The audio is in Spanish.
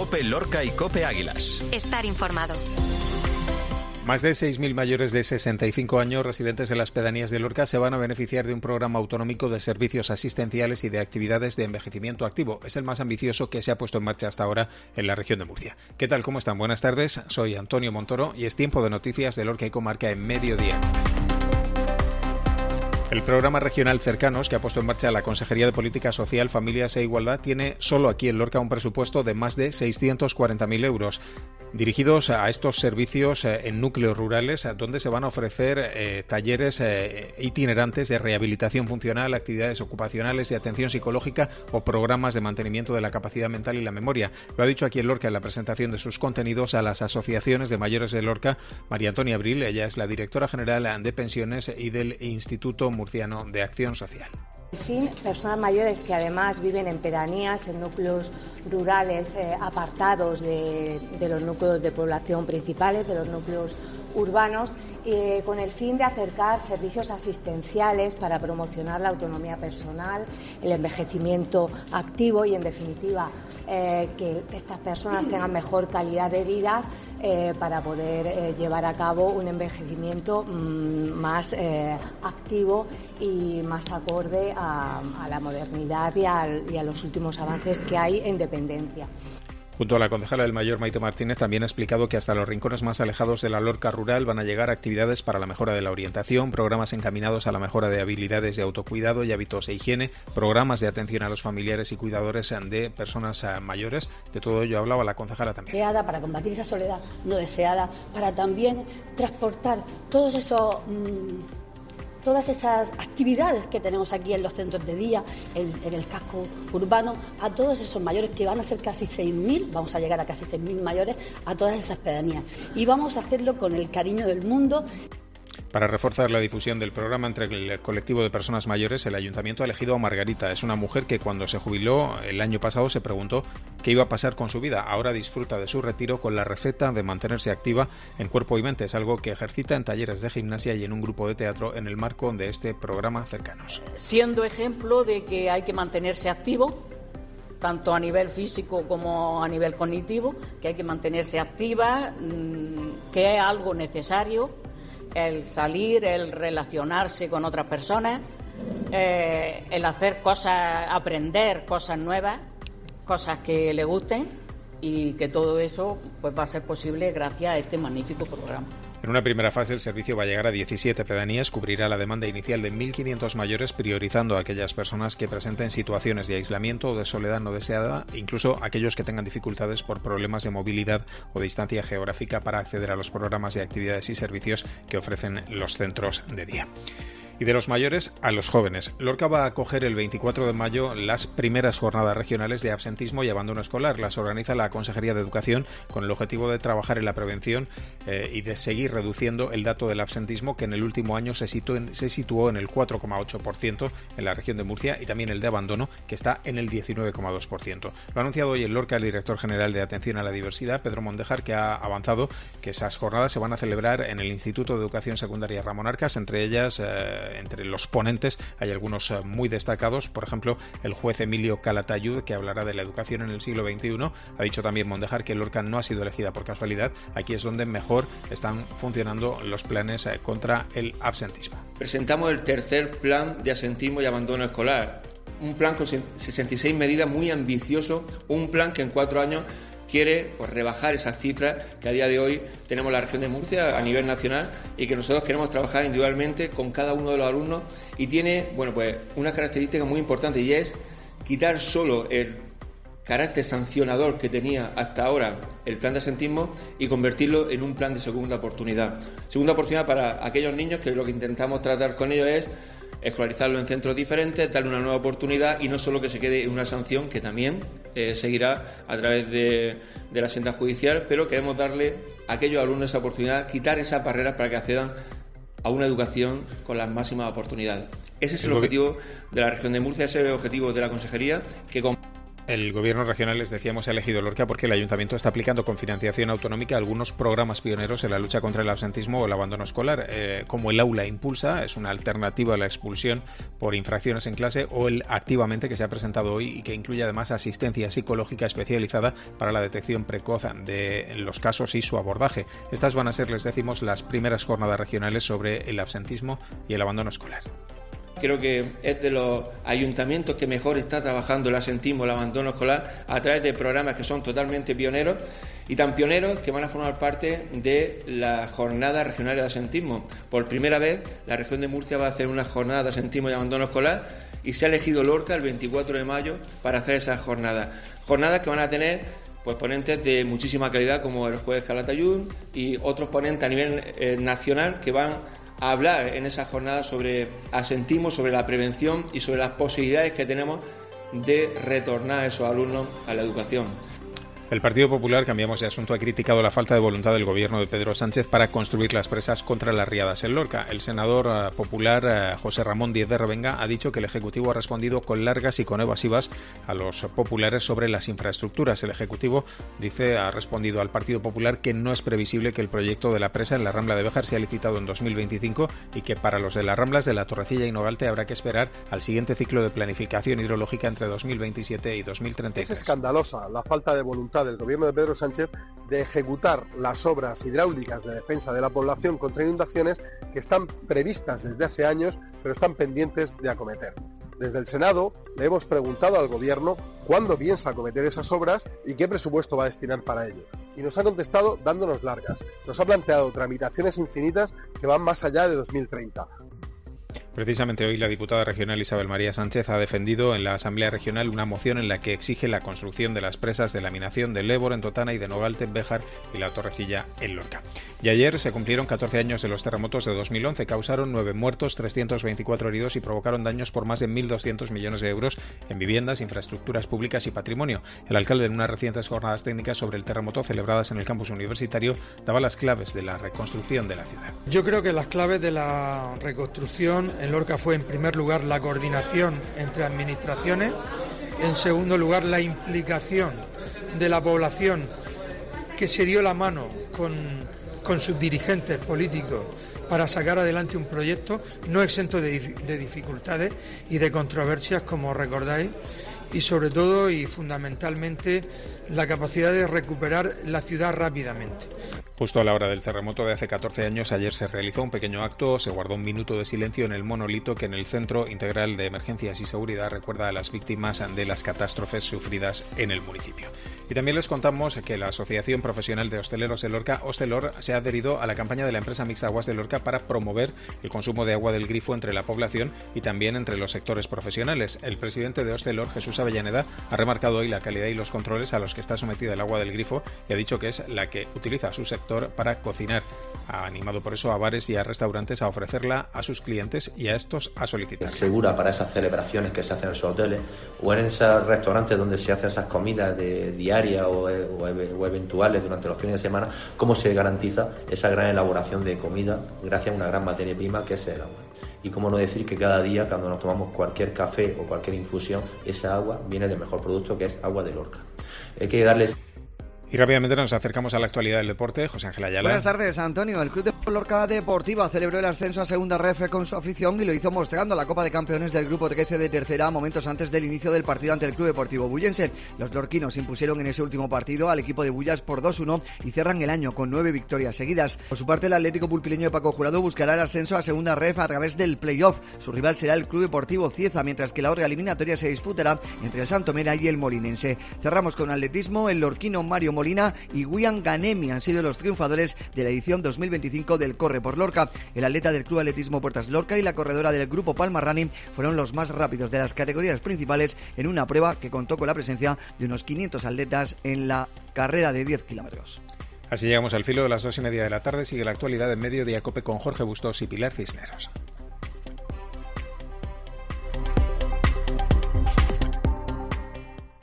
COPE Lorca y COPE Águilas. Estar informado. Más de 6.000 mayores de 65 años residentes en las pedanías de Lorca se van a beneficiar de un programa autonómico de servicios asistenciales y de actividades de envejecimiento activo. Es el más ambicioso que se ha puesto en marcha hasta ahora en la región de Murcia. ¿Qué tal? ¿Cómo están? Buenas tardes. Soy Antonio Montoro y es tiempo de noticias de Lorca y Comarca en mediodía. El programa regional Cercanos, que ha puesto en marcha la Consejería de Política Social, Familias e Igualdad, tiene solo aquí en Lorca un presupuesto de más de 640.000 euros, dirigidos a estos servicios en núcleos rurales, donde se van a ofrecer talleres itinerantes de rehabilitación funcional, actividades ocupacionales de atención psicológica o programas de mantenimiento de la capacidad mental y la memoria. Lo ha dicho aquí en Lorca en la presentación de sus contenidos a las asociaciones de mayores de Lorca María Antonia Abril. Ella es la directora general de pensiones y del Instituto Murciano de Acción Social. En fin, personas mayores que además viven en pedanías, en núcleos rurales apartados de los núcleos de población principales, de los núcleos urbanos, con el fin de acercar servicios asistenciales para promocionar la autonomía personal, el envejecimiento activo y, en definitiva, que estas personas tengan mejor calidad de vida para poder llevar a cabo un envejecimiento más activo y más acorde a la modernidad y a los últimos avances que hay en dependencia. Junto a la concejala del Mayor, Maite Martínez, también ha explicado que hasta los rincones más alejados de la Lorca rural van a llegar actividades para la mejora de la orientación, programas encaminados a la mejora de habilidades de autocuidado y hábitos de higiene, programas de atención a los familiares y cuidadores de personas mayores. De todo ello hablaba la concejala también. Deseada para combatir esa soledad no deseada, para también transportar todas esas actividades que tenemos aquí en los centros de día, en el casco urbano, a todos esos mayores que van a ser casi 6.000, vamos a llegar a casi 6.000 mayores, a todas esas pedanías. Y vamos a hacerlo con el cariño del mundo. Para reforzar la difusión del programa entre el colectivo de personas mayores, el Ayuntamiento ha elegido a Margarita. Es una mujer que cuando se jubiló el año pasado se preguntó qué iba a pasar con su vida. Ahora disfruta de su retiro con la receta de mantenerse activa en cuerpo y mente. Es algo que ejercita en talleres de gimnasia y en un grupo de teatro en el marco de este programa Cercanos. Siendo ejemplo de que hay que mantenerse activo, tanto a nivel físico como a nivel cognitivo, que hay que mantenerse activa, que es algo necesario. El salir, el relacionarse con otras personas, el hacer cosas, aprender cosas nuevas, cosas que le gusten, y que todo eso pues va a ser posible gracias a este magnífico programa. En una primera fase el servicio va a llegar a 17 pedanías, cubrirá la demanda inicial de 1.500 mayores, priorizando a aquellas personas que presenten situaciones de aislamiento o de soledad no deseada, incluso aquellos que tengan dificultades por problemas de movilidad o de distancia geográfica para acceder a los programas de actividades y servicios que ofrecen los centros de día. Y de los mayores a los jóvenes. Lorca va a acoger el 24 de mayo las primeras jornadas regionales de absentismo y abandono escolar. Las organiza la Consejería de Educación con el objetivo de trabajar en la prevención y de seguir reduciendo el dato del absentismo, que en el último año se situó en el 4,8% en la región de Murcia, y también el de abandono, que está en el 19,2%. Lo ha anunciado hoy en Lorca el director general de Atención a la Diversidad, Pedro Mondejar, que ha avanzado que esas jornadas se van a celebrar en el Instituto de Educación Secundaria Ramón Arcas. Entre ellas, entre los ponentes hay algunos muy destacados, por ejemplo el juez Emilio Calatayud, que hablará de la educación en el siglo XXI. Ha dicho también Mondejar que Lorca no ha sido elegida por casualidad, aquí es donde mejor están funcionando los planes contra el absentismo. Presentamos el tercer plan de absentismo y abandono escolar, un plan con 66 medidas muy ambicioso, un plan que en 4 años quiere rebajar esas cifras que a día de hoy tenemos en la región de Murcia a nivel nacional, y que nosotros queremos trabajar individualmente con cada uno de los alumnos, y tiene una característica muy importante, y es quitar solo el carácter sancionador que tenía hasta ahora el plan de absentismo y convertirlo en un plan de segunda oportunidad. Segunda oportunidad para aquellos niños, que lo que intentamos tratar con ellos es escolarizarlo en centros diferentes, darle una nueva oportunidad, y no solo que se quede en una sanción que también seguirá a través de la senda judicial, pero queremos darle a aquellos alumnos esa oportunidad, quitar esas barreras para que accedan a una educación con las máximas oportunidades. Ese es el objetivo de la región de Murcia, ese es el objetivo de la Consejería, que El Gobierno regional, les decíamos, ha elegido Lorca porque el Ayuntamiento está aplicando con financiación autonómica algunos programas pioneros en la lucha contra el absentismo o el abandono escolar, como el Aula Impulsa, es una alternativa a la expulsión por infracciones en clase, o el Activamente, que se ha presentado hoy y que incluye además asistencia psicológica especializada para la detección precoz de los casos y su abordaje. Estas van a ser, les decimos, las primeras jornadas regionales sobre el absentismo y el abandono escolar. Creo que es de los ayuntamientos que mejor está trabajando el absentismo, el abandono escolar, a través de programas que son totalmente pioneros, y tan pioneros que van a formar parte de las jornadas regionales de absentismo. Por primera vez, la región de Murcia va a hacer una jornada de absentismo y abandono escolar, y se ha elegido Lorca el 24 de mayo para hacer esas jornadas. Jornadas que van a tener pues ponentes de muchísima calidad, como el juez Calatayud y otros ponentes a nivel nacional que van a hablar en esa jornada sobre absentismo, sobre la prevención y sobre las posibilidades que tenemos de retornar a esos alumnos a la educación. El Partido Popular, cambiamos de asunto, ha criticado la falta de voluntad del gobierno de Pedro Sánchez para construir las presas contra las riadas en Lorca. El senador popular José Ramón Díez de Revenga ha dicho que el Ejecutivo ha respondido con largas y con evasivas a los populares sobre las infraestructuras. El Ejecutivo, dice, ha respondido al Partido Popular que no es previsible que el proyecto de la presa en la Rambla de Béjar sea licitado en 2025 y que para los de las Ramblas de la Torrecilla y Nogalte habrá que esperar al siguiente ciclo de planificación hidrológica entre 2027 y 2033. Es escandalosa la falta de voluntad del gobierno de Pedro Sánchez de ejecutar las obras hidráulicas de defensa de la población contra inundaciones que están previstas desde hace años, pero están pendientes de acometer. Desde el Senado le hemos preguntado al gobierno cuándo piensa acometer esas obras y qué presupuesto va a destinar para ello. Y nos ha contestado dándonos largas. Nos ha planteado tramitaciones infinitas que van más allá de 2030. Precisamente hoy la diputada regional Isabel María Sánchez ha defendido en la Asamblea Regional una moción en la que exige la construcción de las presas de laminación del Ébor en Totana y de Nogalte en Béjar y la Torrecilla en Lorca. Y ayer se cumplieron 14 años de los terremotos de 2011. Causaron 9 muertos, 324 heridos y provocaron daños por más de 1.200 millones de euros en viviendas, infraestructuras públicas y patrimonio. El alcalde, en unas recientes jornadas técnicas sobre el terremoto celebradas en el campus universitario, daba las claves de la reconstrucción de la ciudad. Yo creo que las claves de la reconstrucción en Lorca fue, en primer lugar, la coordinación entre administraciones, en segundo lugar, la implicación de la población que se dio la mano con sus dirigentes políticos para sacar adelante un proyecto no exento de dificultades y de controversias, como recordáis, y sobre todo y fundamentalmente la capacidad de recuperar la ciudad rápidamente. Justo a la hora del terremoto de hace 14 años, ayer se realizó un pequeño acto, se guardó un minuto de silencio en el monolito que en el Centro Integral de Emergencias y Seguridad recuerda a las víctimas de las catástrofes sufridas en el municipio. Y también les contamos que la Asociación Profesional de Hosteleros de Lorca, Hostelor, se ha adherido a la campaña de la empresa mixta Aguas de Lorca para promover el consumo de agua del grifo entre la población y también entre los sectores profesionales. El presidente de Hostelor, Jesús Avellaneda, ha remarcado hoy la calidad y los controles a los que está sometida el agua del grifo y ha dicho que es la que utiliza su sector para cocinar. Ha animado por eso a bares y a restaurantes a ofrecerla a sus clientes y a estos a solicitar. Segura para esas celebraciones que se hacen en esos hoteles o en esos restaurantes donde se hacen esas comidas diarias o eventuales durante los fines de semana, cómo se garantiza esa gran elaboración de comida gracias a una gran materia prima que es el agua. Y cómo no decir que cada día, cuando nos tomamos cualquier café o cualquier infusión, esa agua viene del mejor producto, que es agua de Lorca. Hay que darles... Y rápidamente nos acercamos a la actualidad del deporte. José Ángel Ayala. Buenas tardes, Antonio. El Club de Lorca Deportiva celebró el ascenso a Segunda Ref con su afición y lo hizo mostrando la Copa de Campeones del Grupo 13 de Tercera momentos antes del inicio del partido ante el Club Deportivo Bullense. Los lorquinos impusieron en ese último partido al equipo de Bullas por 2-1 y cierran el año con 9 victorias seguidas. Por su parte, el Atlético Pulpileño de Paco Jurado buscará el ascenso a Segunda Ref a través del play-off. Su rival será el Club Deportivo Cieza, mientras que la otra eliminatoria se disputará entre el Santomera y el Molinense. Cerramos con atletismo. El lorquino Mario Molina y Guian Ganemi han sido los triunfadores de la edición 2025 del Corre por Lorca. El atleta del Club Atletismo Puertas Lorca y la corredora del Grupo Palma Running fueron los más rápidos de las categorías principales en una prueba que contó con la presencia de unos 500 atletas en la carrera de 10 kilómetros. Así llegamos al filo de las 2:30 de la tarde. Sigue la actualidad en Mediodía Cope con Jorge Bustos y Pilar Cisneros.